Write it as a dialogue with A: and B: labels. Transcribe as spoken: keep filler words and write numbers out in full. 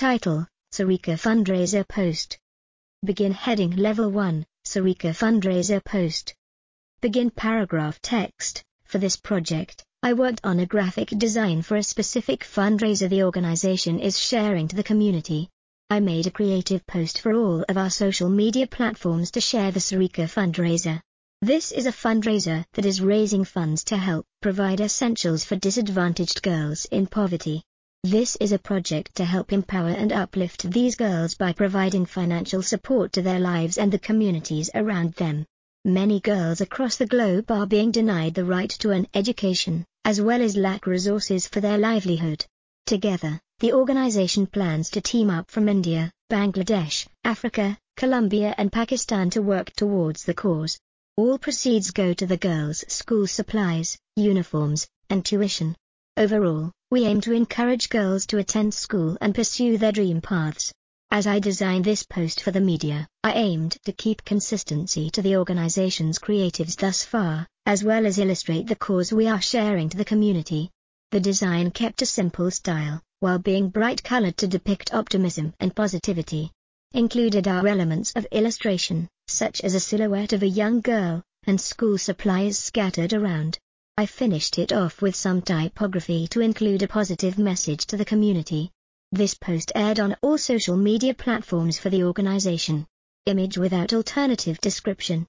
A: Title: Sarika Fundraiser Post. Begin heading Level one, Sarika Fundraiser Post. Begin paragraph text. For this project, I worked on a graphic design for a specific fundraiser the organization is sharing to the community. I made a creative post for all of our social media platforms to share the Sarika fundraiser. This is a fundraiser that is raising funds to help provide essentials for disadvantaged girls in poverty. This is a project to help empower and uplift these girls by providing financial support to their lives and the communities around them. Many girls across the globe are being denied the right to an education, as well as lack resources for their livelihood. Together, the organization plans to team up from India, Bangladesh, Africa, Colombia and Pakistan to work towards the cause. All proceeds go to the girls' school supplies, uniforms, and tuition. Overall, we aim to encourage girls to attend school and pursue their dream paths. As I designed this post for the media, I aimed to keep consistency to the organization's creatives thus far, as well as illustrate the cause we are sharing to the community. The design kept a simple style, while being bright-colored to depict optimism and positivity. Included are elements of illustration, such as a silhouette of a young girl, and school supplies scattered around. I finished it off with some typography to include a positive message to the community. This post aired on all social media platforms for the organization. Image without alternative description.